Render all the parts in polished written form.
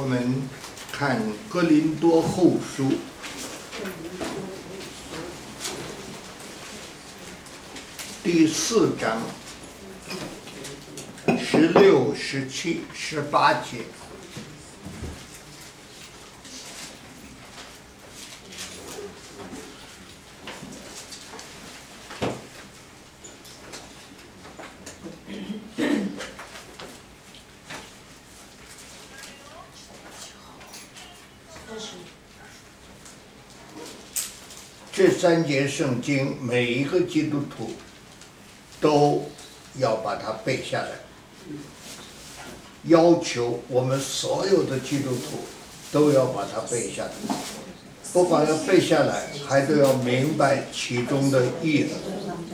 我们看哥林多后书第4章16、17、18节。这3节圣经，每一个基督徒都要把它背下来，要求我们所有的基督徒都要把它背下来。不光要背下来，还都要明白其中的意思。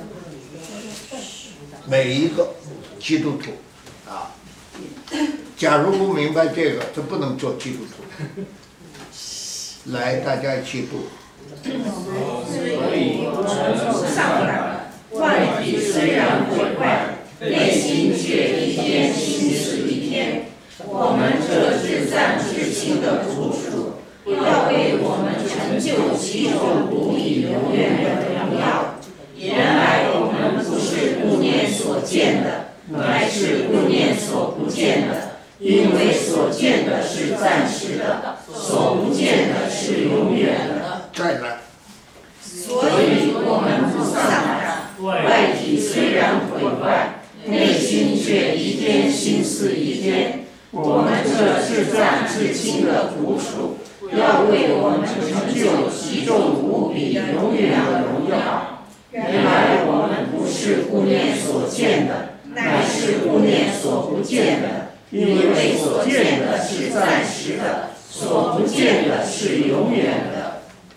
每一个基督徒啊，假如不明白这个，就不能做基督徒。来，大家一起读。 所以我们上来，外体虽然毁坏，内心却一天新似一天。我们这至暂至轻的主要为我们成就其中无比永远的荣耀。原来我们不是顾念所见的，乃是顾念所不见的，因为所见的是暂时的，所不见的是永远的。 再来。 所以我们不丧胆，外体虽然毁坏，内心却一天新似一天。我们这至暂至轻的苦楚，要为我们成就其中无比永远的荣耀。原来我们不是顾念所见的，乃是顾念所不见的，因为所见的是暂时的，所不见的是永远的。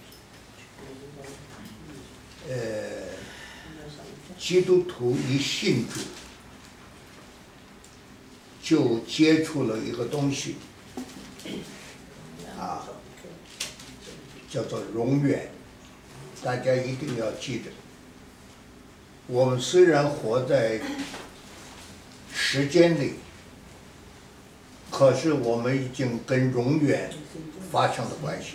基督徒一信主，就接触了一个东西，叫做永远。大家一定要记得，我们虽然活在时间里，可是我们已经跟永远发生了关系。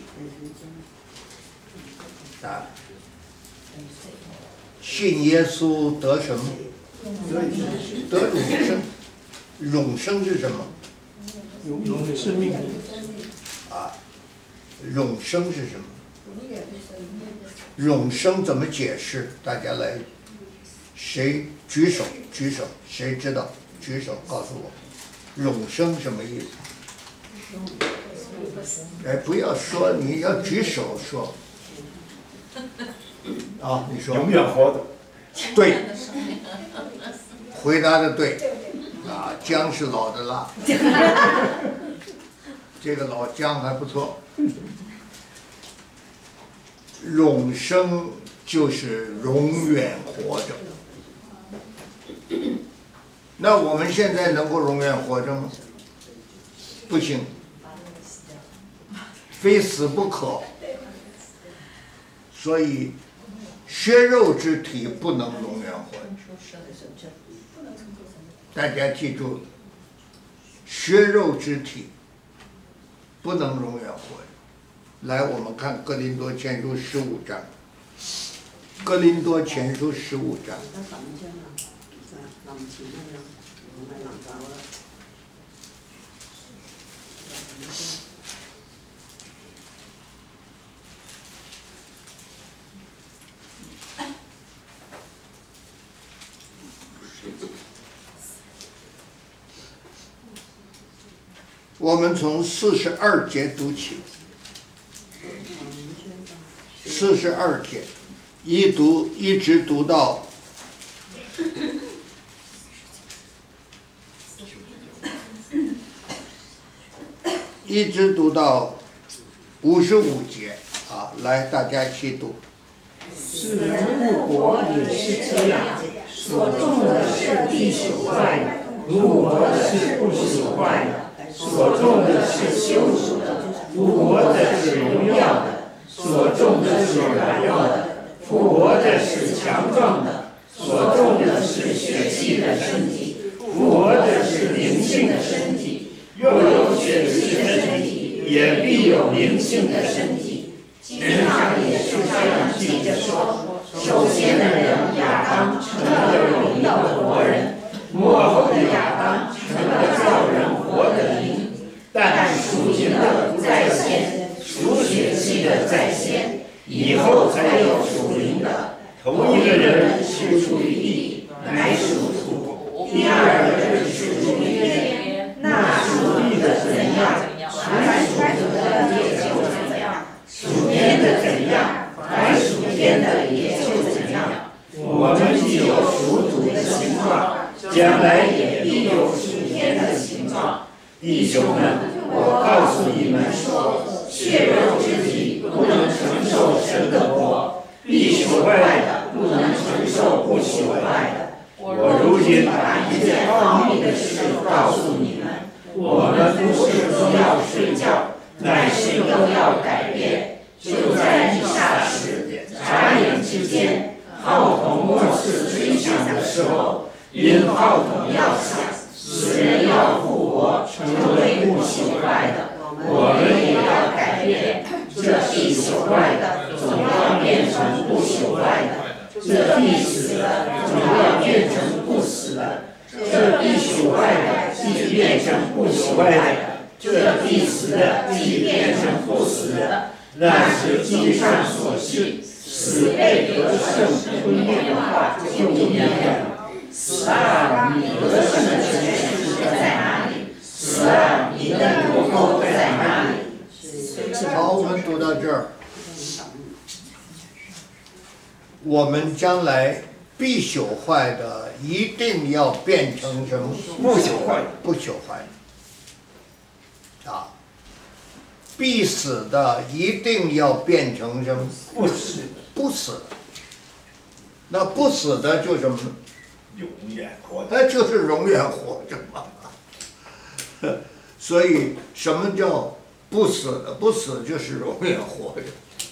信耶稣得什么？得永生。永生是什么？ 永生命。 永生是什么？永生怎么解释？大家来，谁举手？举手，谁知道？举手告诉我，永生什么意思？不要说，你要举手说。你说。 永远活的。 对，回答的对。姜是老的辣，这个老姜还不错。永生就是永远活着。那我们现在能够永远活着吗？不行，非死不可。所以血肉之体不能永远活着。大家记住，血肉之体不能永远活着。来，我们看哥林多前书15章。哥林多前书15章。我们从42节读起，42节，一直读到55节来，大家一起读。 世人误国也是这样，所种的是地属坏的，误国的是不属坏的。所种的是羞辱的，复活的是荣耀的；所种的是软弱的，复活的是强壮的；所种的是血气的身体，复活的是灵性的身体。又有血气的身体， 记着说，首先的人亚当成了有灵的活人，末后的亚当成了叫人活的灵。但属灵的不在先，属血气的在先，以后才有属灵的。头一个人是属于地，乃属土；第二个人是属于天。那属地的怎样，凡属土的也就怎样；属天的怎样，凡属天的也就怎样。我们既有属土的形状，将来也必有属天的形状。弟兄们，我告诉你们说，血肉之体不能承受神的国，必朽坏的不能承受不朽坏的。我如今把一件奥秘的事告诉你们：我们不是都要睡觉，乃是都要改变。就在以下时，眨眼之间，号筒末次吹响的时候，因号筒要响，死人要复活，成为不朽坏的，我们也要改变。这必朽坏的，总要变成不朽坏的；这必死的，总要变成不死的；这必朽坏的，即变成不朽坏的；这必死的，即变成不死的。那是经上所记，死被得胜，吞灭的话就应验了。死啊，你得胜的权势在哪里？死啊，你的国度在哪里？ 好，我们读到这儿。我们将来必朽坏的，一定要变成什么？ 不朽坏。 不朽坏的。啊，必死的，一定要变成什么？ 不死。 不死的。那不死的就什么呢？ 永远活着。 那就是永远活着嘛。所以什么叫不死的？不死就是永远活着。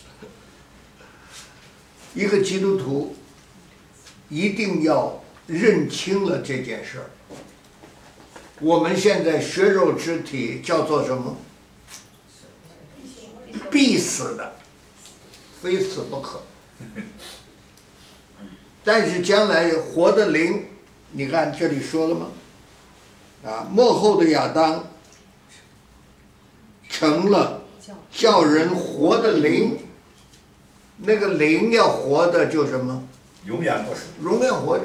一个基督徒一定要认清了这件事儿。我们现在血肉之体叫做什么？必死的，非死不可。但是将来活的灵，你看这里说了吗？啊，末后的亚当成了叫人活的灵，那个灵要活的就什么？ 永远不死。 永远活着。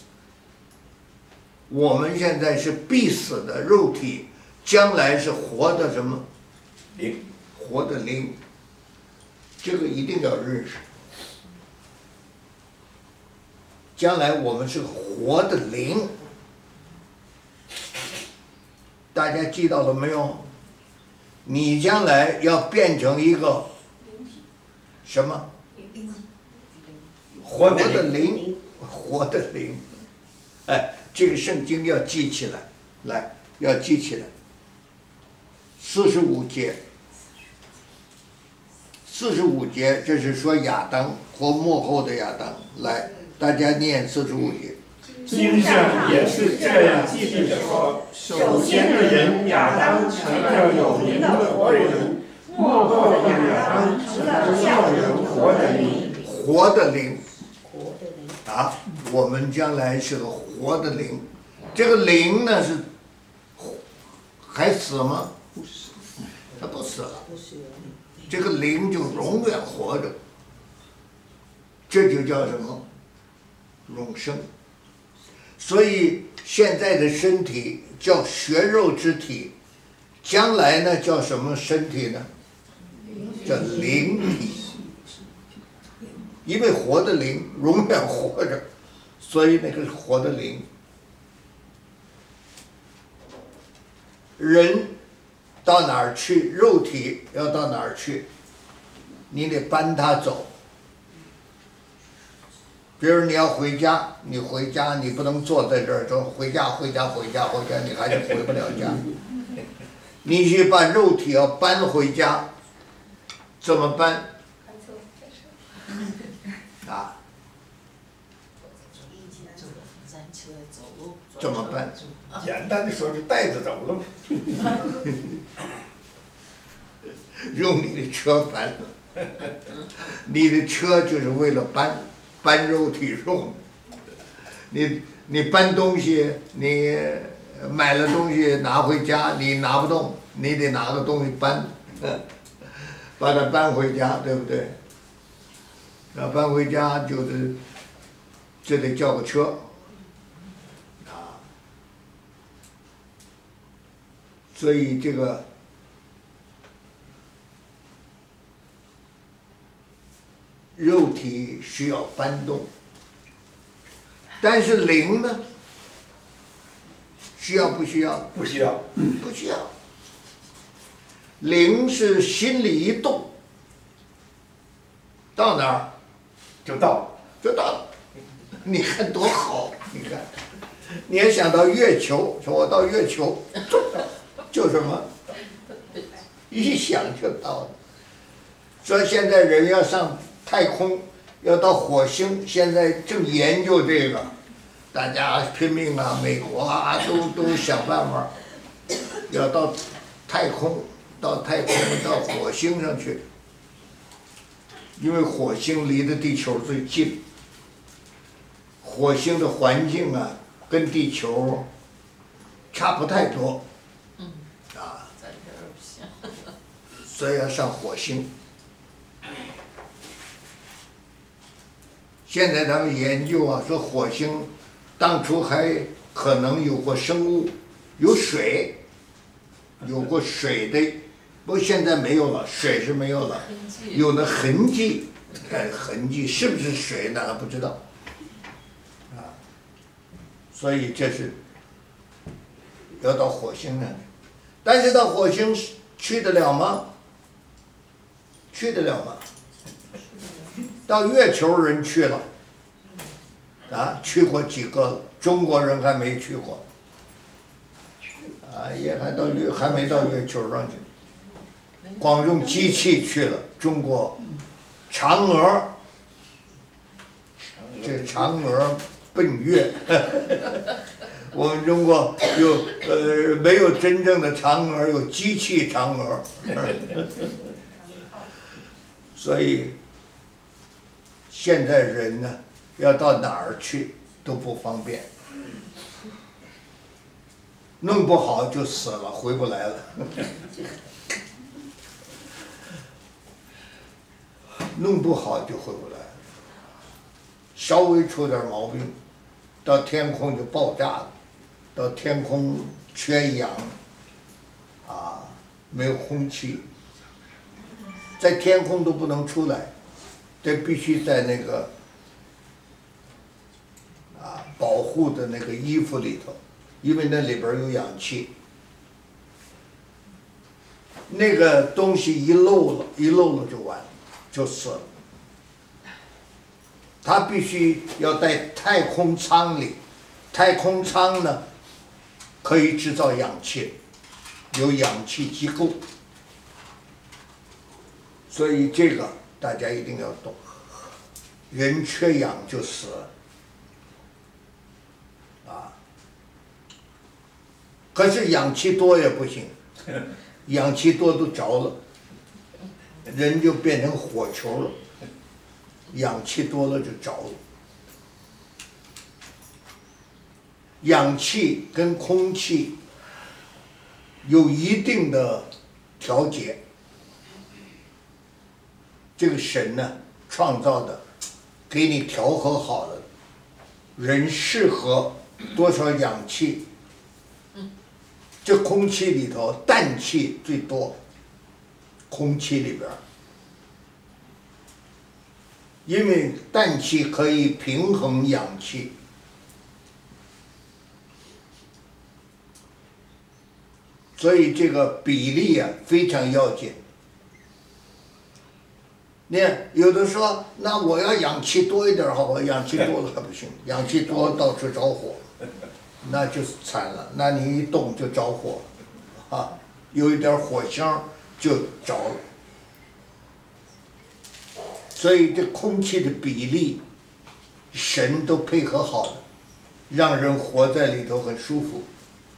我们现在是必死的肉体，将来是活的什么？ 灵。 活的灵，这个一定要认识。将来我们是活的灵，大家记到了没有？你将来要变成一个什么？活的灵，活的灵。哎，这个圣经要记起来，来，要记起来。45节，45节，这是说亚当或末后的亚当。来，大家念45节。 经上也是这样记着说：首先的人亚当成了有灵的活人，末后的亚当成了叫人活的灵。 活的灵。啊，我们将来是个活的灵。这个灵呢是还死吗？ 不死， 他不死了。这个灵就永远活着，这就叫什么？永生。所以现在的身体叫血肉之体，将来呢叫什么身体呢？叫灵体。因为活的灵永远活着，所以那个是活的灵。人到哪儿去，肉体要到哪儿去，你得搬他走。比如你要回家，你回家你不能坐在这儿说回家，你还是回不了家。你去把肉体要搬回家，怎么搬？啊？怎么办？ 简单的说是带着走了。 用你的车搬， 你的车就是为了搬肉体用的。你搬东西，你买了东西拿回家，你拿不动，你得拿个东西搬，把它搬回家，对不对？那搬回家就得叫个车，啊，所以这个肉体需要搬动，但是灵呢？需要不需要？ 不需要。 不需要。灵是心里一动，到哪儿就到了。 就到了。你看多好，你看，你也想到月球，说我到月球，就什么，一想就到了。说现在人要上太空，要到火星，现在正研究这个，大家拼命啊，美国啊都想办法，要到太空，到火星上去，因为火星离着地球最近，火星的环境啊跟地球差不太多，啊，所以要上火星。现在他们研究啊，说火星当初还可能有过生物，有水，有过水的，不过现在没有了，水是没有了，有了痕迹，痕迹是不是水呢？还不知道，啊，所以这是要到火星上去，但是到火星去得了吗？去得了吗？到月球人去了，啊，去过几个了，中国人还没去过，啊，也还没到月球上去，光用机器去了。中国嫦娥，这嫦娥奔月，我们中国没有真正的嫦娥，有机器嫦娥，所以。现在人呢，要到哪儿去都不方便，弄不好就死了，回不来了。弄不好就回不来了，稍微出点毛病，到天空就爆炸了，到天空缺氧，啊，没有空气，在天空都不能出来。这必须在那个保护的那个衣服里头，因为那里边有氧气。那个东西一漏了就完了，就死了。它必须要在太空舱里，太空舱呢可以制造氧气，有氧气机构，所以这个。大家一定要懂，人缺氧就死了，啊！可是氧气多也不行，氧气多都着了，人就变成火球了，氧气多了就着了。氧气跟空气有一定的调节。这个神呢，创造的，给你调和好了，人适合多少氧气？这空气里头氮气最多，空气里边，因为氮气可以平衡氧气，所以这个比例啊非常要紧。你看，有的说，那我要氧气多一点好吧？氧气多了还不行，氧气多到处着火，那就惨了。那你一动就着火，啊，有一点火香就着了。所以这空气的比例，神都配合好了，让人活在里头很舒服。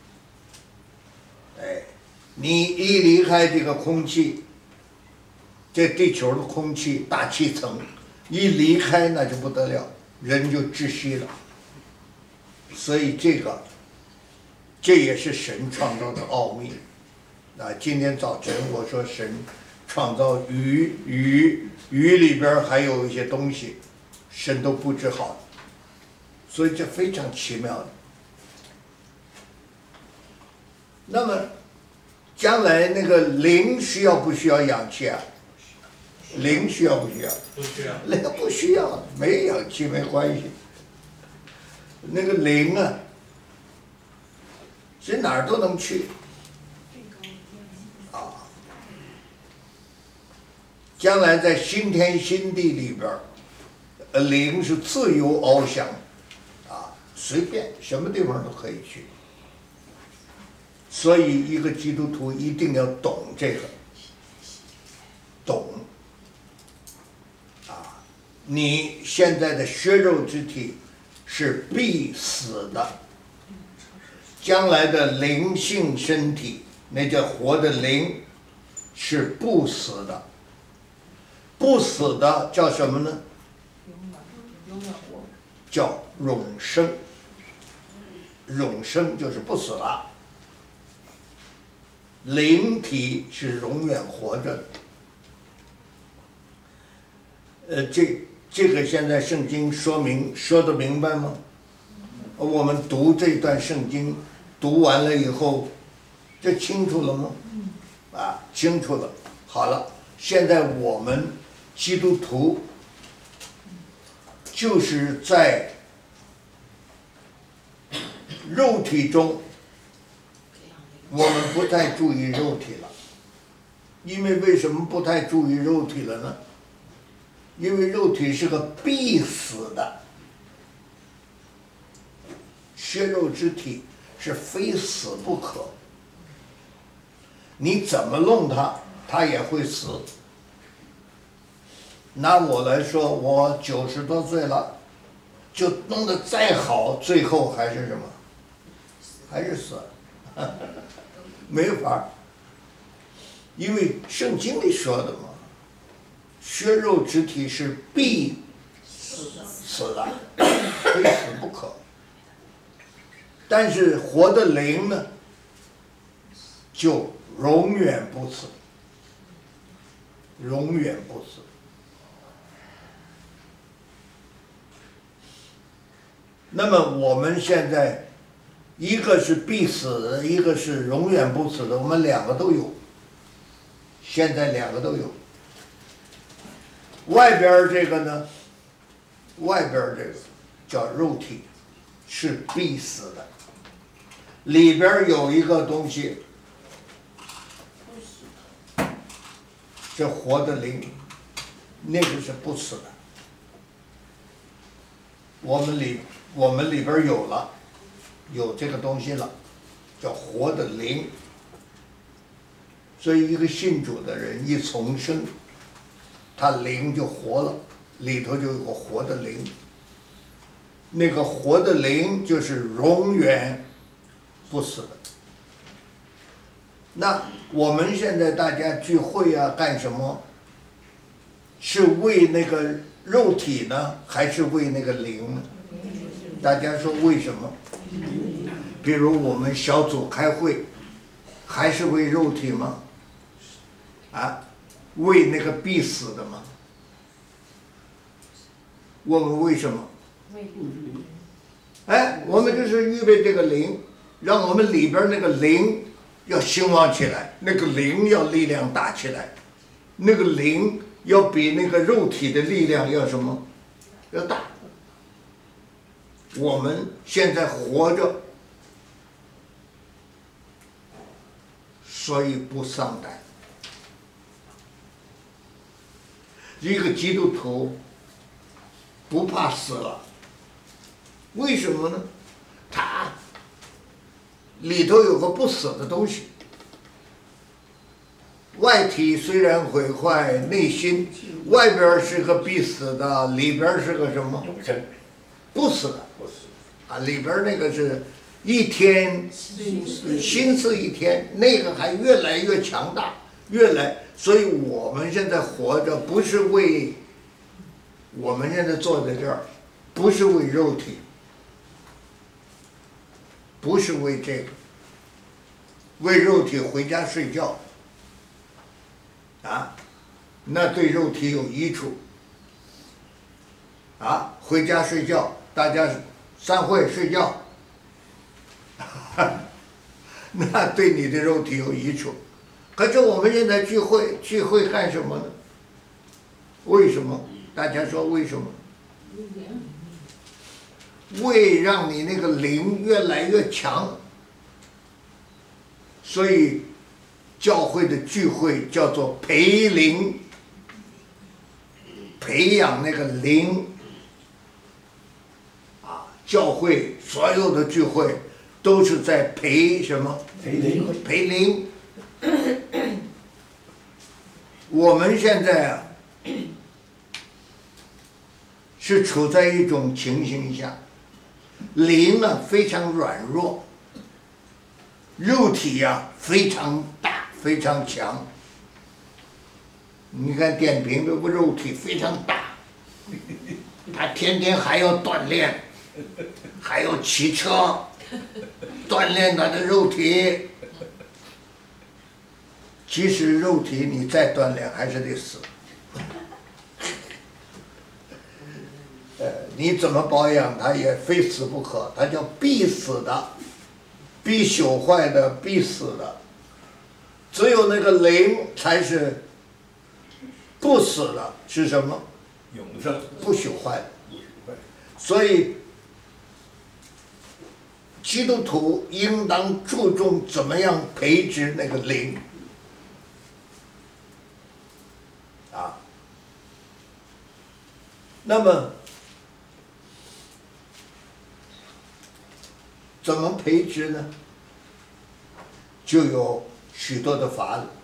哎，你一离开这个空气， 这地球的空气大气层一离开那就不得了，人就窒息了。所以这也是神创造的奥秘。今天早晨我说神创造鱼里边还有一些东西，神都布置好了，所以这非常奇妙的。那么将来那个灵需要不需要氧气啊？灵需要不需要？ 不需要。 灵不需要，没氧气没关系。那个灵啊，是哪儿都能去。将来在新天新地里边，灵是自由翱翔，随便什么地方都可以去。所以一个基督徒一定要懂这个，懂。你现在的血肉之体是必死的，将来的灵性身体，那叫活的灵，是不死的。不死的叫什么呢？叫永生。永生就是不死了，灵体是永远活着的。这个现在圣经说得明白吗？我们读这段圣经，读完了以后，这清楚了吗？清楚了。好了，现在我们基督徒就是在肉体中，我们不太注意肉体了。因为什么不太注意肉体了呢？因为肉体是个必死的，血肉之体是非死不可。你怎么弄它，它也会死。拿我来说，我90多岁了，就弄得再好，最后还是什么？还是死，没法。因为圣经里说的嘛，血肉之体是必死的，非死不可。但是活的灵呢，就永远不死，永远不死。那么我们现在一个是必死的，一个是永远不死的，我们两个都有，现在两个都有。外边这个呢，外边这个叫肉体，是必死的，里边有一个东西，这活的灵，那个是不死的。我们里边有这个东西了，叫活的灵。所以一个信主的人一重生，他灵就活了，里头就有个活的灵。那个活的灵就是永远不死的。那我们现在大家聚会啊，干什么？是为那个肉体呢，还是为那个灵呢？大家说为什么？比如我们小组开会，还是为肉体吗？为那个必死的吗？我们为什么？我们就是预备这个灵，让我们里边那个灵要兴旺起来，那个灵要力量大起来，那个灵要比那个肉体的力量要什么？要大。我们现在活着，所以不丧胆。一个基督徒不怕死了，为什么呢？他里头有个不死的东西，外体虽然毁坏，内心外边是个必死的，里边是个什么？不死的。里边那个是一天心思一天，那个还越来越强大， 越来，所以我们现在活着不是为，我们现在坐在这儿，不是为肉体，不是为这个，为肉体回家睡觉，啊，那对肉体有益处，啊，回家睡觉，大家散会睡觉，那对你的肉体有益处。可是我们现在聚会干什么呢？为什么？大家说为什么？为让你那个灵越来越强。所以教会的聚会叫做培灵，培养那个灵。啊，教会所有的聚会都是在培什么？ 培灵。 培灵。我们现在啊，是处在一种情形下，灵呢非常软弱，肉体呀非常大非常强。你看点评的肉体非常大，他天天还要锻炼，还要骑车，锻炼他的肉体。其实肉体你再锻炼还是得死，你怎么保养它也非死不可，它叫必死的，必朽坏的，必死的。只有那个灵才是不死的，是什么？ 永生， 不朽坏的。所以基督徒应当注重怎么样培植那个灵。啊，那么怎么培植呢？就有许多的法子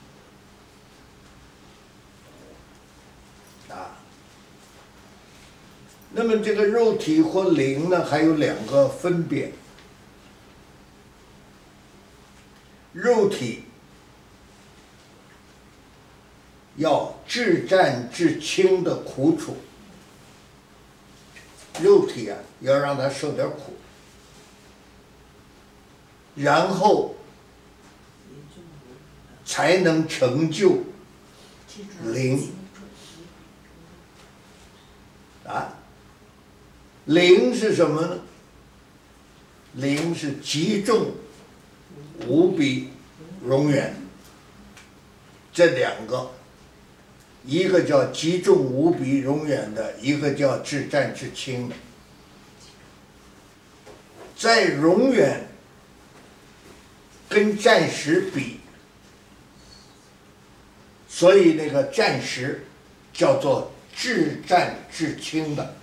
啊。那么这个肉体或灵呢，还有两个分别。肉体要至战至轻的苦楚，肉体啊要让它受点苦，然后才能成就灵啊。灵是什么呢？灵是极重无比永远，这两个。一个叫极重无比永远的，一个叫至战至轻的。在永远跟战时比，所以那个战时叫做至战至轻的。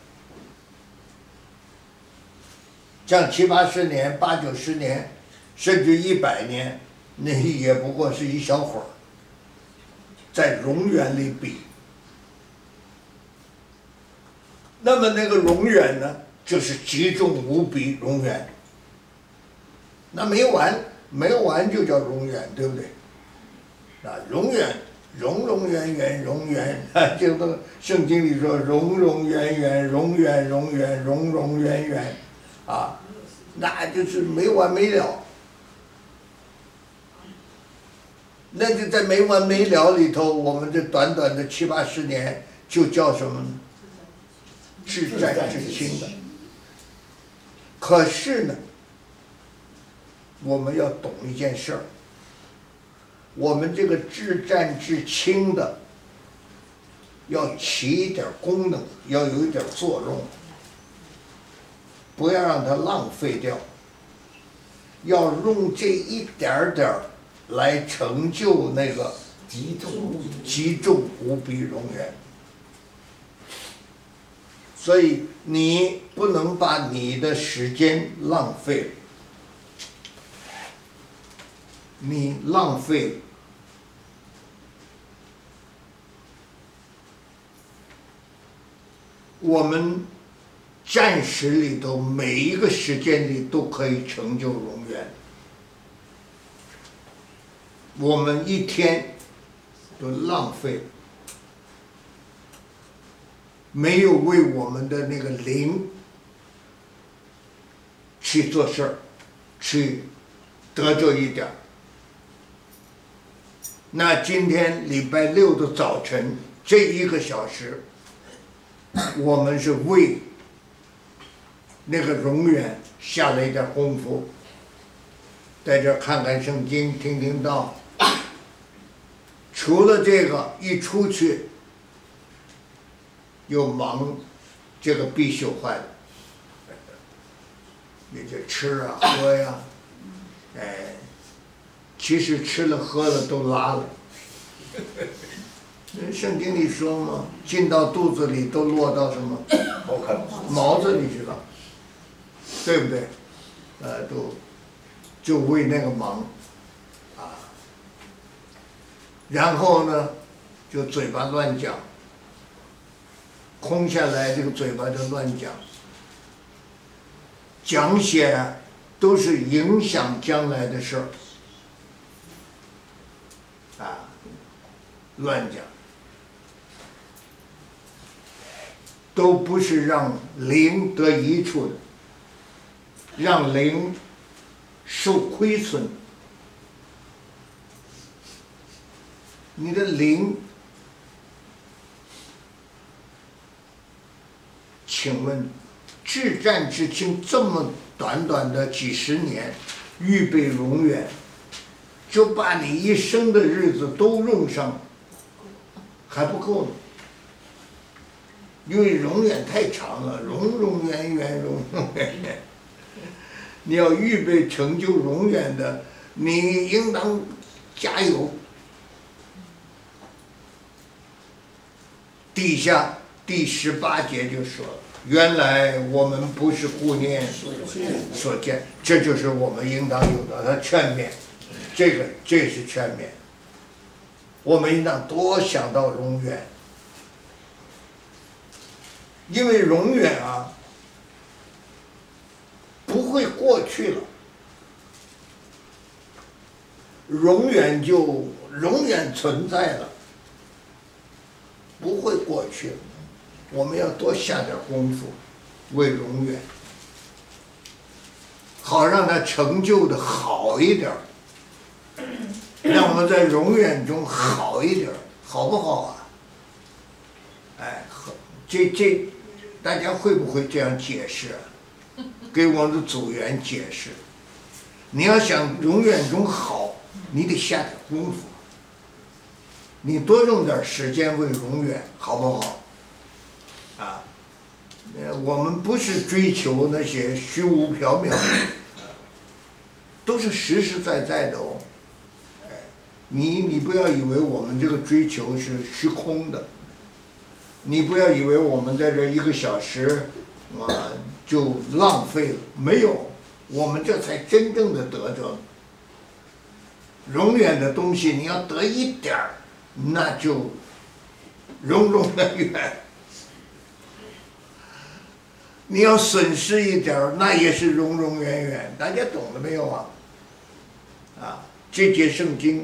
像70、80年、80、90年，甚至100年，那也不过是一小会儿。在永远里比，那么那个永远呢，就是极重无比永远。那没完，没有完就叫永远，对不对？啊，永远，永永远远，永远，这个圣经里说永永远远，永远永远，永永远远，啊，那就是没完没了。那就在没完没了里头，我们这短短的70、80年就叫什么呢？至战至轻的。可是呢，我们要懂一件事儿，我们这个至战至轻的要起一点功能，要有一点作用，不要让它浪费掉，要用这一点点儿来成就那个极重无比永远。所以你不能把你的时间浪费了，你浪费了。我们暂时里头每一个时间里都可以成就永远。我们一天都浪费了，没有为我们的那个灵去做事儿，去得着一点儿。那今天礼拜六的早晨这1个小时，我们是为那个永远下了一点功夫，在这儿看看圣经，听听道。除了这个，一出去又忙这个必修坏了，你这吃啊喝呀，其实吃了喝了都拉了。圣经里说嘛，进到肚子里都落到什么？毛子里去了，对不对？就为那个忙，然后呢，就嘴巴乱讲，空下来这个嘴巴就乱讲，讲些都是影响将来的事儿，乱讲，都不是让灵得益处的，让灵受亏损。你的灵，请问，至战至轻这么短短的几十年，预备永远，就把你一生的日子都用上，还不够呢。因为永远太长了，永永远远，永永远远。你要预备成就永远的，你应当加油。底下第18节就说了，原来我们不是顾念所见，这就是我们应当有的。他劝勉，这是劝勉。我们应当多想到永远，因为永远不会过去了，永远就永远存在了。不会过去了，我们要多下点功夫，为永远，好让它成就的好一点，让我们在永远中好一点，好不好啊？这大家会不会这样解释啊？给我们的组员解释，你要想永远中好，你得下点功夫。你多用点时间为永远，好不好？我们不是追求那些虚无缥缈的，都是实实在在的哦。你不要以为我们这个追求是虚空的，你不要以为我们在这1个小时就浪费了，没有，我们这才真正的得着。永远的东西，你要得一点儿。那就永永远远，你要损失一点儿，那也是永永远远。大家懂了没有啊？这节圣经，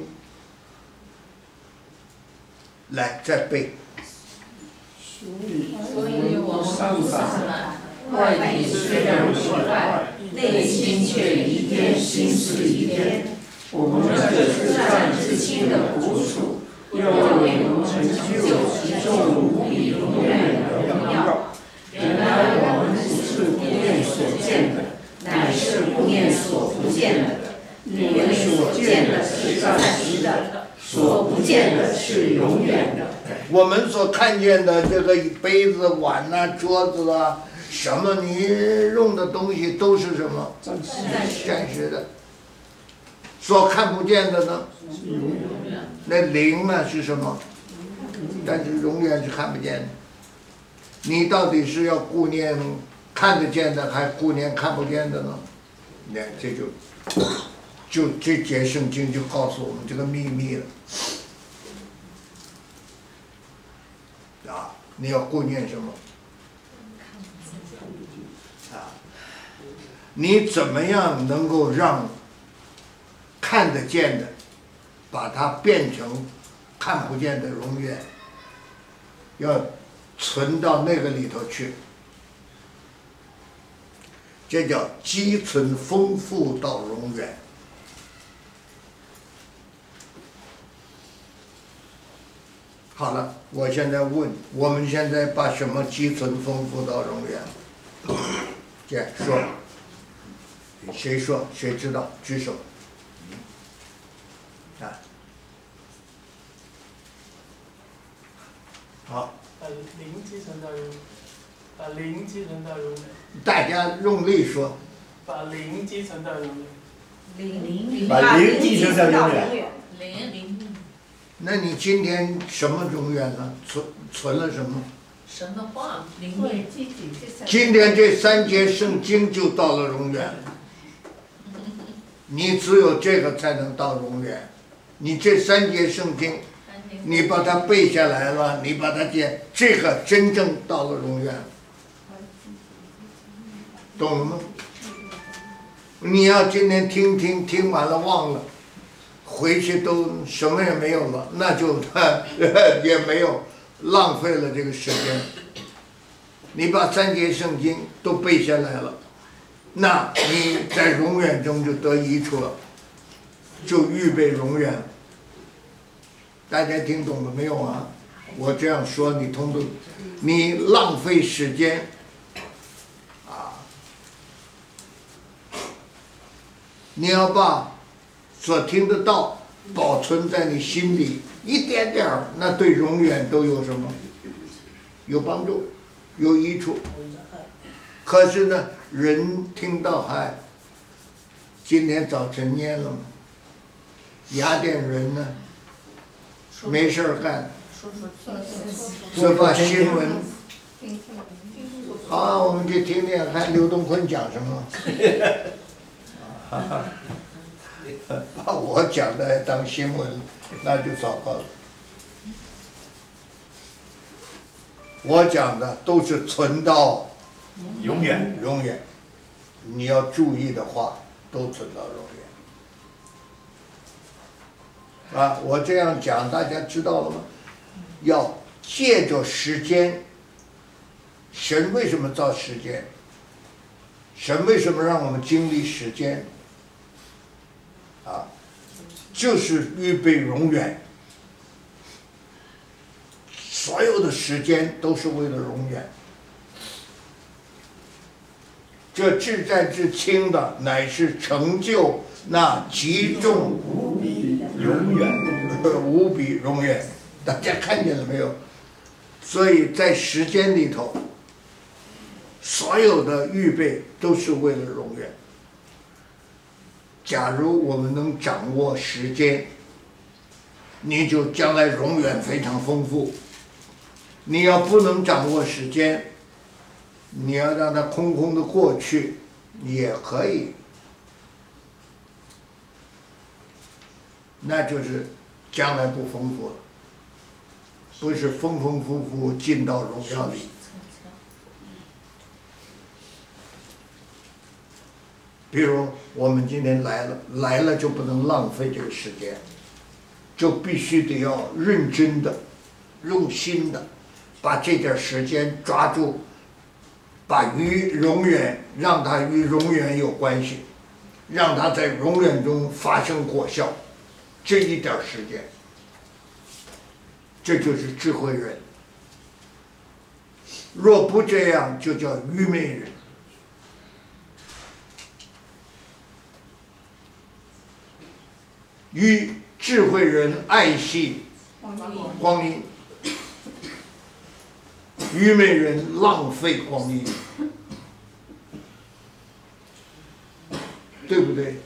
来再背。 所以我们不散漫，外体虽然毁坏，内心却一天新似一天。我们这至战至轻的苦楚，又为我们成就其中无比永远的荣耀。原来我们不是顾念所见的，乃是顾念所不见的。因为所见的是暂时的，所不见的是永远的。 我们所看见的这个杯子、碗桌子什么你用的东西都是什么？暂时的。所看不见的呢？那灵呢是什么？但是永远是看不见的。你到底是要顾念看得见的，还顾念看不见的呢？那这就这节圣经就告诉我们这个秘密了。你要顾念什么？你怎么样能够让看得见的把它变成看不见的永远，要存到那个里头去，这叫积存丰富到永远。好了，我现在问，我们现在把什么积存丰富到永远？这说，谁说？谁知道？举手。啊，好， 把零积存到永远，把零积存到永远， 大家用力说。 把零积存到永远， 把零继承到永远。 零， 那你今天什么永远呢？存了什么？ 神的话，灵力。 今天这3节圣经就到了永远，你只有这个才能到永远。你这3节圣经，你把它背下来了，你把它这个真正到了永远，懂了吗？你要今天听完了忘了，回去都什么也没有了，那就也没有，浪费了这个时间。你把3节圣经都背下来了，那你在永远中就得益处了，就预备永远。大家听懂了没有啊？我这样说你通不？你浪费时间啊！你要把所听得到保存在你心里，一点点儿，那对永远都有什么？有帮助，有益处。可是呢，人听到还今天早晨念了吗？雅典人呢，没事儿干，就把新闻。好，我们去听听看刘东坤讲什么。把我讲的当新闻，那就糟糕了。我讲的都是存到永远， 永远。你要注意的话，都存到永远。啊，我这样讲，大家知道了吗？要借着时间。神为什么造时间？神为什么让我们经历时间？啊，就是预备永远。所有的时间都是为了永远。这至暂至轻的，乃是成就那极重无比永远， 无比永远。大家看见了没有？所以在时间里头，所有的预备都是为了永远。假如我们能掌握时间，你就将来永远非常丰富。你要不能掌握时间，你要让它空空的过去也可以，那就是将来不丰富了，不是丰丰富富进到荣耀里。比如我们今天来了就不能浪费这个时间，就必须得要认真的、用心的把这点时间抓住，把与永远让它与永远有关系，让它在永远中发生果效，这一点时间，这就是智慧人。若不这样，就叫愚昧人。与智慧人爱惜光阴，愚昧人浪费光阴，对不对？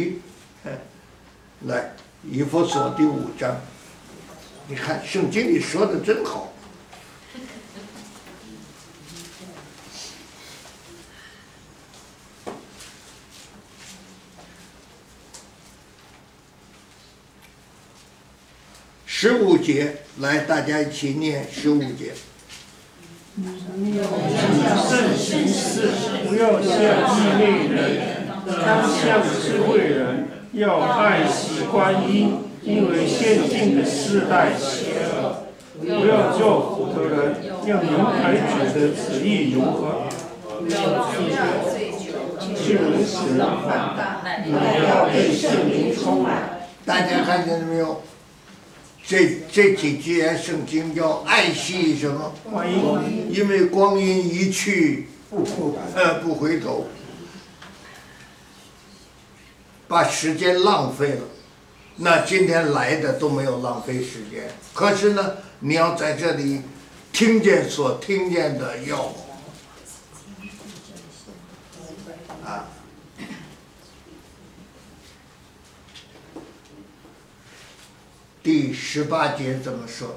来，以弗所第5章，你看圣经里说的真好。15节，来，大家一起念15节。 慎行事，不要像愚昧人，当像智慧人，要爱惜观音， 因为现今的世代邪恶，不要做糊涂人，要明白主的旨意如何。去人使人放大，乃要被圣灵充满。 大家看见了没有？这几节圣经叫爱惜什么？ 光阴， 因为光阴一去，不回头，把时间浪费了。那今天来的都没有浪费时间，可是呢，你要在这里听见所听见的要啊。第18节怎么说？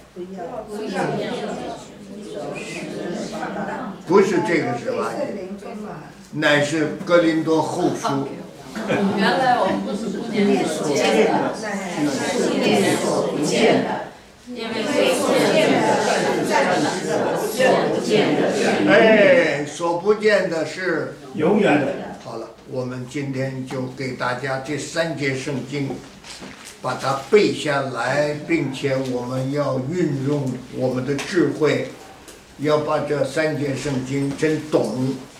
不是这个18节，乃是哥林多后书。 原来我们不是不念所见的，是所不见的，因为所见的是暂时的，所不见的是。 哎，所不见的是永远的。 好了，我们今天就给大家这3节圣经，把它背下来，并且我们要运用我们的智慧，要把这3节圣经真懂。